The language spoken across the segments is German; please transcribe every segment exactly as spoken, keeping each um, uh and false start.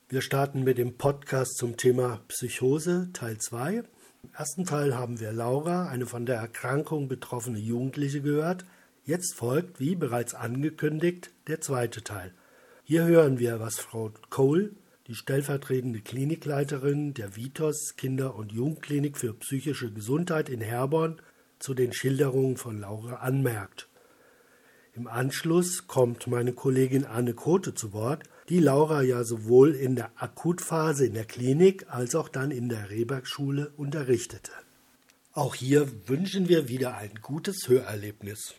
Wir starten mit dem Podcast zum Thema Psychose, Teil zwei. Im ersten Teil haben wir Laura, eine von der Erkrankung betroffene Jugendliche, gehört. Jetzt folgt, wie bereits angekündigt, der zweite Teil. Hier hören wir, was Frau Cole, die stellvertretende Klinikleiterin der Vitos Kinder- und Jugendklinik für psychische Gesundheit in Herborn, zu den Schilderungen von Laura anmerkt. Im Anschluss kommt meine Kollegin Anne Kote zu Wort, die Laura ja sowohl in der Akutphase in der Klinik als auch dann in der Rehbergschule unterrichtete. Auch hier wünschen wir wieder ein gutes Hörerlebnis.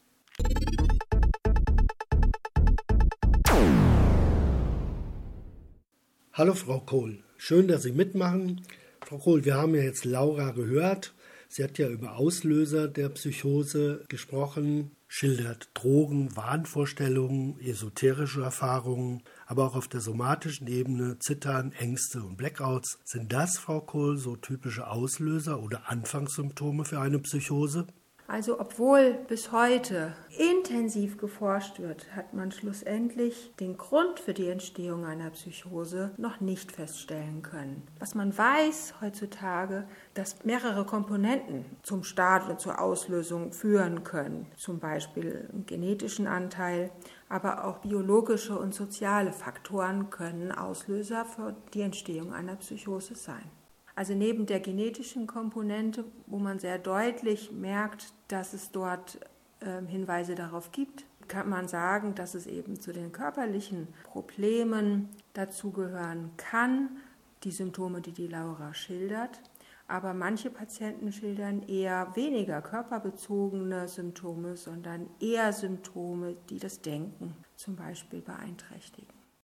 Hallo Frau Kohl, schön, dass Sie mitmachen. Frau Kohl, wir haben ja jetzt Laura gehört. Sie hat ja über Auslöser der Psychose gesprochen, schildert Drogen, Wahnvorstellungen, esoterische Erfahrungen, aber auch auf der somatischen Ebene Zittern, Ängste und Blackouts. Sind das, Frau Kohl, so typische Auslöser oder Anfangssymptome für eine Psychose? Also obwohl bis heute intensiv geforscht wird, hat man schlussendlich den Grund für die Entstehung einer Psychose noch nicht feststellen können. Was man weiß heutzutage, dass mehrere Komponenten zum Start und zur Auslösung führen können, zum Beispiel einen genetischen Anteil, aber auch biologische und soziale Faktoren können Auslöser für die Entstehung einer Psychose sein. Also neben der genetischen Komponente, wo man sehr deutlich merkt, dass es dort äh, Hinweise darauf gibt, kann man sagen, dass es eben zu den körperlichen Problemen dazugehören kann, die Symptome, die die Laura schildert. Aber manche Patienten schildern eher weniger körperbezogene Symptome, sondern eher Symptome, die das Denken zum Beispiel beeinträchtigen.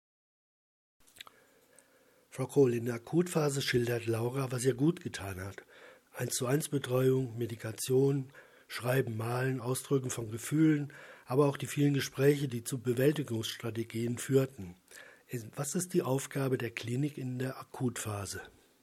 Frau Kohl, in der Akutphase schildert Laura, was ihr gut getan hat. eins zu eins Betreuung, Medikation, Schreiben, Malen, Ausdrücken von Gefühlen, aber auch die vielen Gespräche, die zu Bewältigungsstrategien führten. Was ist die Aufgabe der Klinik in der Akutphase?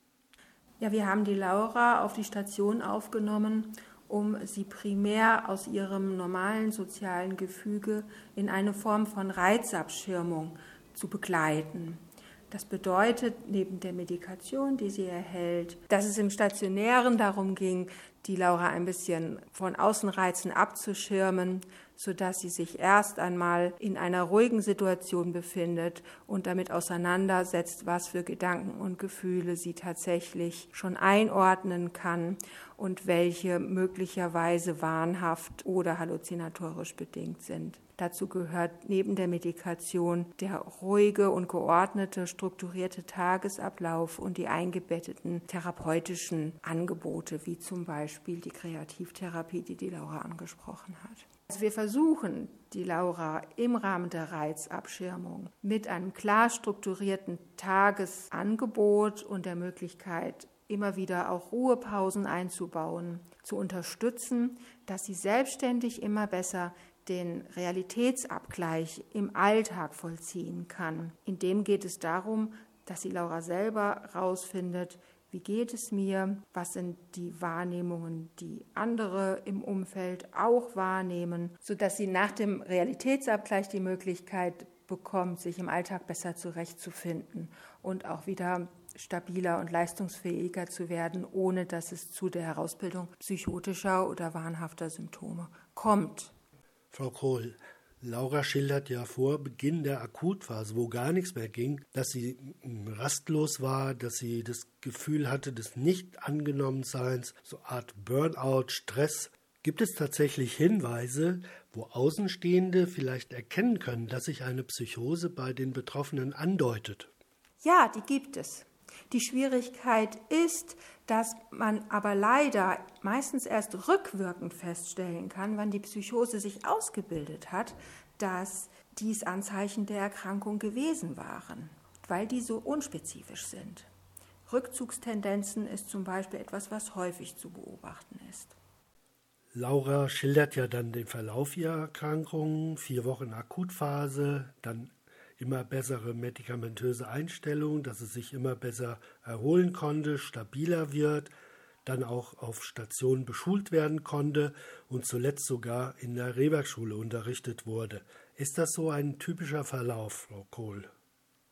Ja, wir haben die Laura auf die Station aufgenommen, um sie primär aus ihrem normalen sozialen Gefüge in eine Form von Reizabschirmung zu begleiten. Das bedeutet, neben der Medikation, die sie erhält, dass es im Stationären darum ging, die Laura ein bisschen von Außenreizen abzuschirmen, sodass sie sich erst einmal in einer ruhigen Situation befindet und damit auseinandersetzt, was für Gedanken und Gefühle sie tatsächlich schon einordnen kann und welche möglicherweise wahnhaft oder halluzinatorisch bedingt sind. Dazu gehört neben der Medikation der ruhige und geordnete, strukturierte Tagesablauf und die eingebetteten therapeutischen Angebote, wie zum Beispiel die Kreativtherapie, die die Laura angesprochen hat. Also wir versuchen, die Laura im Rahmen der Reizabschirmung mit einem klar strukturierten Tagesangebot und der Möglichkeit, immer wieder auch Ruhepausen einzubauen, zu unterstützen, dass sie selbstständig immer besser den Realitätsabgleich im Alltag vollziehen kann. In dem geht es darum, dass die Laura selber herausfindet, wie geht es mir, was sind die Wahrnehmungen, die andere im Umfeld auch wahrnehmen, sodass sie nach dem Realitätsabgleich die Möglichkeit bekommt, sich im Alltag besser zurechtzufinden und auch wieder stabiler und leistungsfähiger zu werden, ohne dass es zu der Herausbildung psychotischer oder wahnhafter Symptome kommt. Frau Kohl, Laura schildert ja vor Beginn der Akutphase, wo gar nichts mehr ging, dass sie rastlos war, dass sie das Gefühl hatte des Nicht-Angenommenseins, so eine Art Burnout, Stress. Gibt es tatsächlich Hinweise, wo Außenstehende vielleicht erkennen können, dass sich eine Psychose bei den Betroffenen andeutet? Ja, die gibt es. Die Schwierigkeit ist, dass man aber leider meistens erst rückwirkend feststellen kann, wann die Psychose sich ausgebildet hat, dass dies Anzeichen der Erkrankung gewesen waren, weil die so unspezifisch sind. Rückzugstendenzen ist zum Beispiel etwas, was häufig zu beobachten ist. Laura schildert ja dann den Verlauf ihrer Erkrankung, vier Wochen Akutphase, dann immer bessere medikamentöse Einstellung, dass es sich immer besser erholen konnte, stabiler wird, dann auch auf Station beschult werden konnte und zuletzt sogar in der Rehbergschule unterrichtet wurde. Ist das so ein typischer Verlauf, Frau Kohl?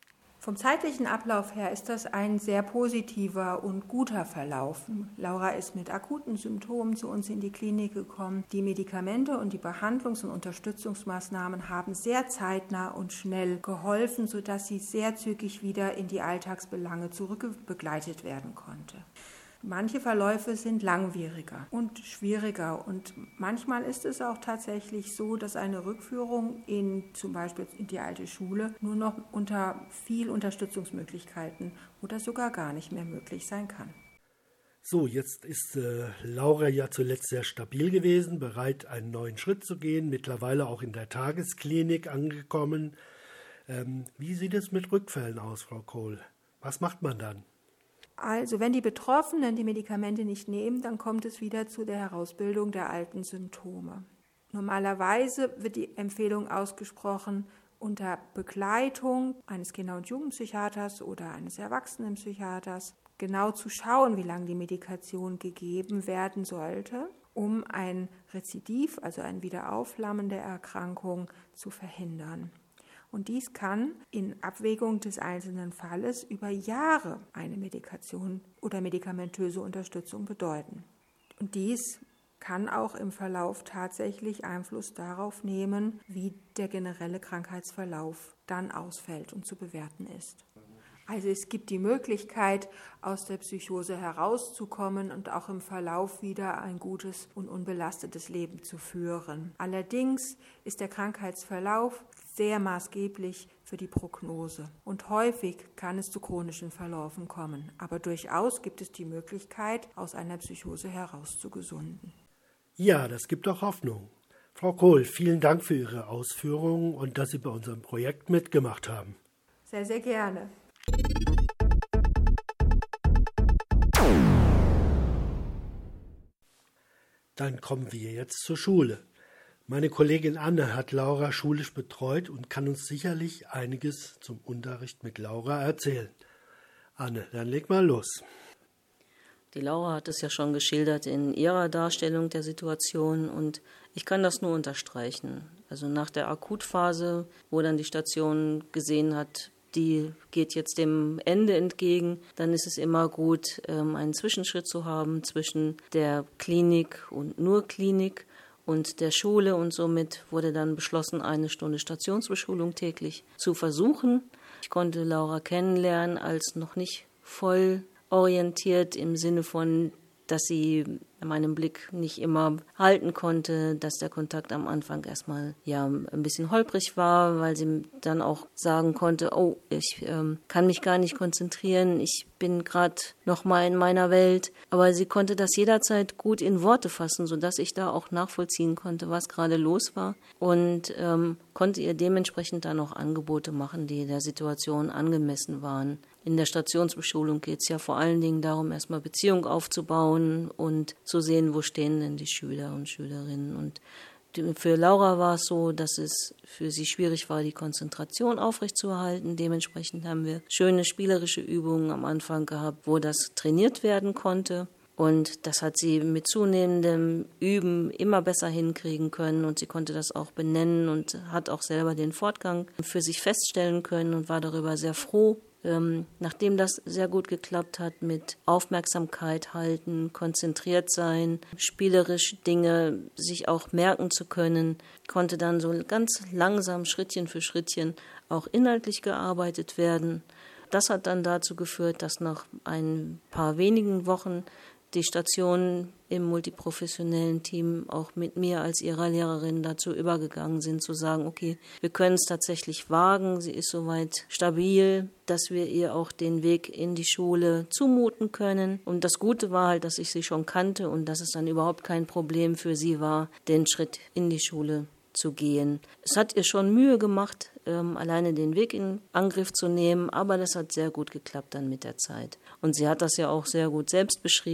Vom zeitlichen Ablauf her ist das ein sehr positiver und guter Verlauf. Laura ist mit akuten Symptomen zu uns in die Klinik gekommen. Die Medikamente und die Behandlungs- und Unterstützungsmaßnahmen haben sehr zeitnah und schnell geholfen, sodass sie sehr zügig wieder in die Alltagsbelange zurückbegleitet werden konnte. Manche Verläufe sind langwieriger und schwieriger und manchmal ist es auch tatsächlich so, dass eine Rückführung in zum Beispiel in die alte Schule nur noch unter viel Unterstützungsmöglichkeiten oder sogar gar nicht mehr möglich sein kann. So, jetzt ist äh, Laura ja zuletzt sehr stabil gewesen, bereit, einen neuen Schritt zu gehen, mittlerweile auch in der Tagesklinik angekommen. Ähm, wie sieht es mit Rückfällen aus, Frau Kohl? Was macht man dann? Also wenn die Betroffenen die Medikamente nicht nehmen, dann kommt es wieder zu der Herausbildung der alten Symptome. Normalerweise wird die Empfehlung ausgesprochen, unter Begleitung eines Kinder- und Jugendpsychiaters oder eines Erwachsenenpsychiaters genau zu schauen, wie lange die Medikation gegeben werden sollte, um ein Rezidiv, also ein Wiederaufflammen der Erkrankung, zu verhindern. Und dies kann in Abwägung des einzelnen Falles über Jahre eine Medikation oder medikamentöse Unterstützung bedeuten. Und dies kann auch im Verlauf tatsächlich Einfluss darauf nehmen, wie der generelle Krankheitsverlauf dann ausfällt und zu bewerten ist. Also es gibt die Möglichkeit, aus der Psychose herauszukommen und auch im Verlauf wieder ein gutes und unbelastetes Leben zu führen. Allerdings ist der Krankheitsverlauf sehr maßgeblich für die Prognose und häufig kann es zu chronischen Verläufen kommen. Aber durchaus gibt es die Möglichkeit, aus einer Psychose herauszugesunden. Ja, das gibt auch Hoffnung. Frau Kohl, vielen Dank für Ihre Ausführungen und dass Sie bei unserem Projekt mitgemacht haben. Sehr, sehr gerne. Dann kommen wir jetzt zur Schule. Meine Kollegin Anne hat Laura schulisch betreut und kann uns sicherlich einiges zum Unterricht mit Laura erzählen. Anne, dann leg mal los. Die Laura hat es ja schon geschildert in ihrer Darstellung der Situation und ich kann das nur unterstreichen. Also nach der Akutphase, wo dann die Station gesehen hat, die geht jetzt dem Ende entgegen, dann ist es immer gut, einen Zwischenschritt zu haben zwischen der Klinik und nur Klinik und der Schule und somit wurde dann beschlossen, eine Stunde Stationsbeschulung täglich zu versuchen. Ich konnte Laura kennenlernen als noch nicht voll orientiert im Sinne von, dass sie meinen Blick nicht immer halten konnte, dass der Kontakt am Anfang erstmal ja ein bisschen holprig war, weil sie dann auch sagen konnte, oh, ich ähm, kann mich gar nicht konzentrieren, ich bin gerade noch mal in meiner Welt. Aber sie konnte das jederzeit gut in Worte fassen, sodass ich da auch nachvollziehen konnte, was gerade los war und ähm, konnte ihr dementsprechend dann auch Angebote machen, die der Situation angemessen waren. In der Stationsbeschulung geht es ja vor allen Dingen darum, erstmal Beziehung aufzubauen und zu sehen, wo stehen denn die Schüler und Schülerinnen. Und für Laura war es so, dass es für sie schwierig war, die Konzentration aufrechtzuerhalten. Dementsprechend haben wir schöne spielerische Übungen am Anfang gehabt, wo das trainiert werden konnte. Und das hat sie mit zunehmendem Üben immer besser hinkriegen können und sie konnte das auch benennen und hat auch selber den Fortgang für sich feststellen können und war darüber sehr froh. Ähm, nachdem das sehr gut geklappt hat mit Aufmerksamkeit halten, konzentriert sein, spielerisch Dinge sich auch merken zu können, konnte dann so ganz langsam Schrittchen für Schrittchen auch inhaltlich gearbeitet werden. Das hat dann dazu geführt, dass nach ein paar wenigen Wochen die Station im multiprofessionellen Team auch mit mir als ihrer Lehrerin dazu übergegangen sind, zu sagen, okay, wir können es tatsächlich wagen, sie ist soweit stabil, dass wir ihr auch den Weg in die Schule zumuten können. Und das Gute war halt, dass ich sie schon kannte und dass es dann überhaupt kein Problem für sie war, den Schritt in die Schule zu gehen. Es hat ihr schon Mühe gemacht, ähm, alleine den Weg in Angriff zu nehmen, aber das hat sehr gut geklappt dann mit der Zeit. Und sie hat das ja auch sehr gut selbst beschrieben,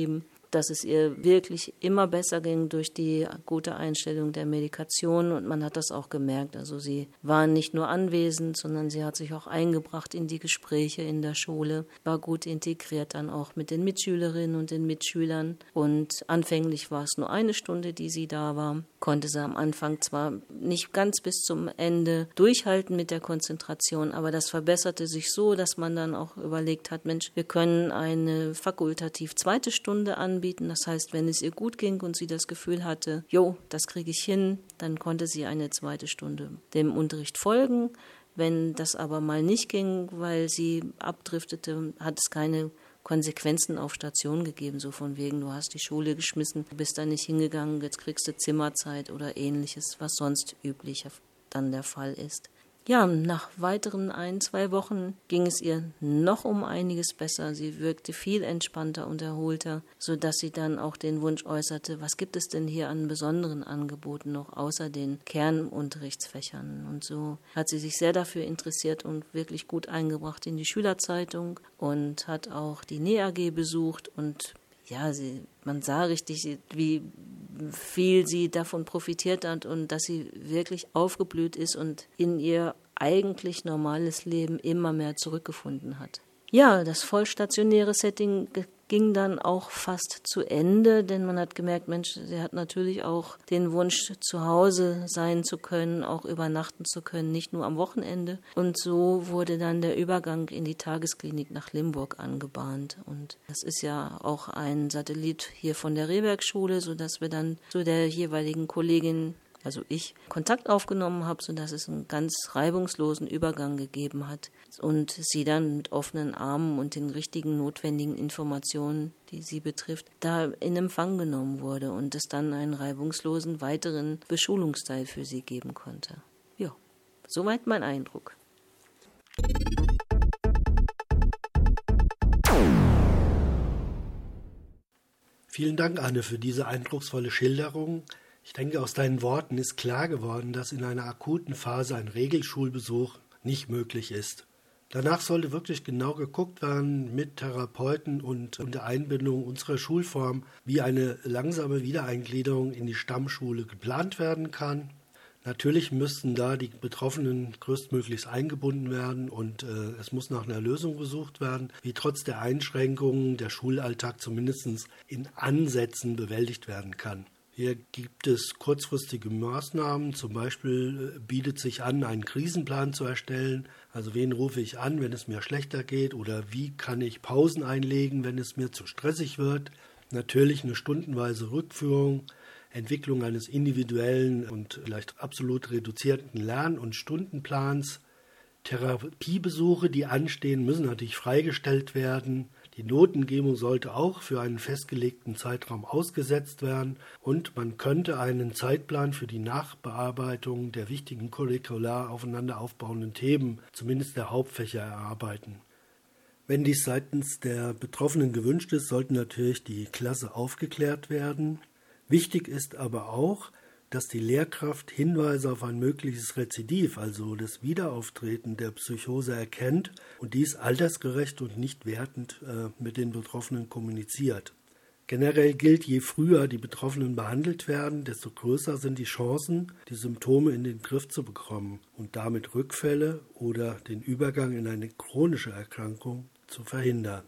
dass es ihr wirklich immer besser ging durch die gute Einstellung der Medikation und man hat das auch gemerkt. Also sie war nicht nur anwesend, sondern sie hat sich auch eingebracht in die Gespräche in der Schule, war gut integriert dann auch mit den Mitschülerinnen und den Mitschülern und anfänglich war es nur eine Stunde, die sie da war, konnte sie am Anfang zwar nicht ganz bis zum Ende durchhalten mit der Konzentration, aber das verbesserte sich so, dass man dann auch überlegt hat, Mensch, wir können eine fakultativ zweite Stunde anbieten. Das heißt, wenn es ihr gut ging und sie das Gefühl hatte, jo, das kriege ich hin, dann konnte sie eine zweite Stunde dem Unterricht folgen. Wenn das aber mal nicht ging, weil sie abdriftete, hat es keine Konsequenzen auf Station gegeben, so von wegen, du hast die Schule geschmissen, du bist da nicht hingegangen, jetzt kriegst du Zimmerzeit oder ähnliches, was sonst üblicher dann der Fall ist. Ja, nach weiteren ein, zwei Wochen ging es ihr noch um einiges besser. Sie wirkte viel entspannter und erholter, sodass sie dann auch den Wunsch äußerte, was gibt es denn hier an besonderen Angeboten noch außer den Kernunterrichtsfächern? Und so hat sie sich sehr dafür interessiert und wirklich gut eingebracht in die Schülerzeitung und hat auch die N E A G besucht und ja, sie, man sah richtig, wie viel sie davon profitiert hat und dass sie wirklich aufgeblüht ist und in ihr eigentlich normales Leben immer mehr zurückgefunden hat. Ja, das vollstationäre Setting ging dann auch fast zu Ende, denn man hat gemerkt, Mensch, sie hat natürlich auch den Wunsch, zu Hause sein zu können, auch übernachten zu können, nicht nur am Wochenende. Und so wurde dann der Übergang in die Tagesklinik nach Limburg angebahnt. Und das ist ja auch ein Satellit hier von der Rehberg-Schule, sodass wir dann zu der jeweiligen Kollegin, also ich, Kontakt aufgenommen habe, sodass es einen ganz reibungslosen Übergang gegeben hat und sie dann mit offenen Armen und den richtigen notwendigen Informationen, die sie betrifft, da in Empfang genommen wurde und es dann einen reibungslosen weiteren Beschulungsteil für sie geben konnte. Ja, soweit mein Eindruck. Vielen Dank, Anne, für diese eindrucksvolle Schilderung. Ich denke, aus deinen Worten ist klar geworden, dass in einer akuten Phase ein Regelschulbesuch nicht möglich ist. Danach sollte wirklich genau geguckt werden mit Therapeuten und unter Einbindung unserer Schulform, wie eine langsame Wiedereingliederung in die Stammschule geplant werden kann. Natürlich müssten da die Betroffenen größtmöglichst eingebunden werden und äh, es muss nach einer Lösung gesucht werden, wie trotz der Einschränkungen der Schulalltag zumindest in Ansätzen bewältigt werden kann. Hier gibt es kurzfristige Maßnahmen, zum Beispiel bietet sich an, einen Krisenplan zu erstellen. Also wen rufe ich an, wenn es mir schlechter geht oder wie kann ich Pausen einlegen, wenn es mir zu stressig wird. Natürlich eine stundenweise Rückführung, Entwicklung eines individuellen und vielleicht absolut reduzierten Lern- und Stundenplans. Therapiebesuche, die anstehen, müssen natürlich freigestellt werden. Die Notengebung sollte auch für einen festgelegten Zeitraum ausgesetzt werden und man könnte einen Zeitplan für die Nachbearbeitung der wichtigen curricular aufeinander aufbauenden Themen, zumindest der Hauptfächer, erarbeiten. Wenn dies seitens der Betroffenen gewünscht ist, sollte natürlich die Klasse aufgeklärt werden. Wichtig ist aber auch, dass die Lehrkraft Hinweise auf ein mögliches Rezidiv, also das Wiederauftreten der Psychose, erkennt und dies altersgerecht und nicht wertend äh, mit den Betroffenen kommuniziert. Generell gilt, je früher die Betroffenen behandelt werden, desto größer sind die Chancen, die Symptome in den Griff zu bekommen und damit Rückfälle oder den Übergang in eine chronische Erkrankung zu verhindern.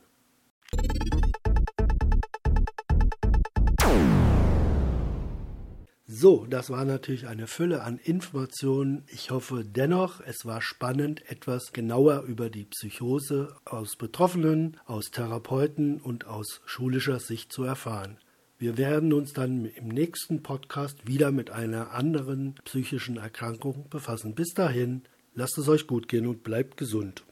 So, das war natürlich eine Fülle an Informationen. Ich hoffe dennoch, es war spannend, etwas genauer über die Psychose aus Betroffenen, aus Therapeuten und aus schulischer Sicht zu erfahren. Wir werden uns dann im nächsten Podcast wieder mit einer anderen psychischen Erkrankung befassen. Bis dahin, lasst es euch gut gehen und bleibt gesund.